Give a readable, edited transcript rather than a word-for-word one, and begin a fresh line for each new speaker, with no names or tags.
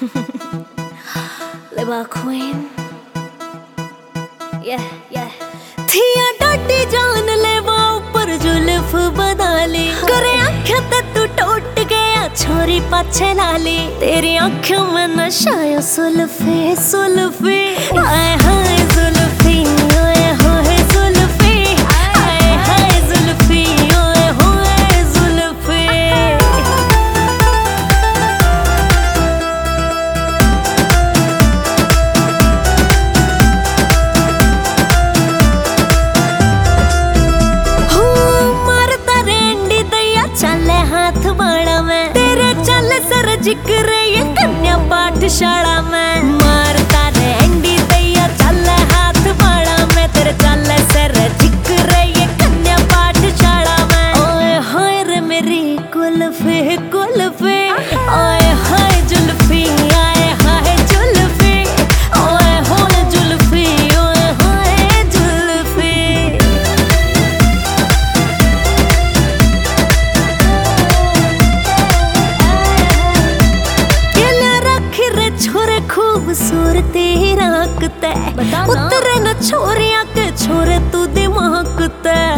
Liba queen. Yeah, yeah. थिया डाटी जान लेवा ऊपर जुल्फ बना ली करे आँखें ते तू टूट गया छोरी पाछे लाली तेरी आँखों में नशा है सुल्फी सुल्फी आए हाय जुल्फी आए हाय जुल्फी आए हाय जुल्फी आए हाय जुल्फी हाथ बाड़ा में तेरे चल सर जिक्र ये कन्या पाठशाला में मारता रे एंडी दैया चल हाथ बाड़ा में तेरे चल सर जिक्र ये कन्या पाठशाला में ओए हाय रे मेरी कुल्फी कुल्फी ओए हाय जुल्फी आए हाय जुल्फी ओए हाय जुल्फी ओए हाय जुल्फी छोरे खूबसूरती राकते उतरे न छोरिया के छोरे तू दिमाग ते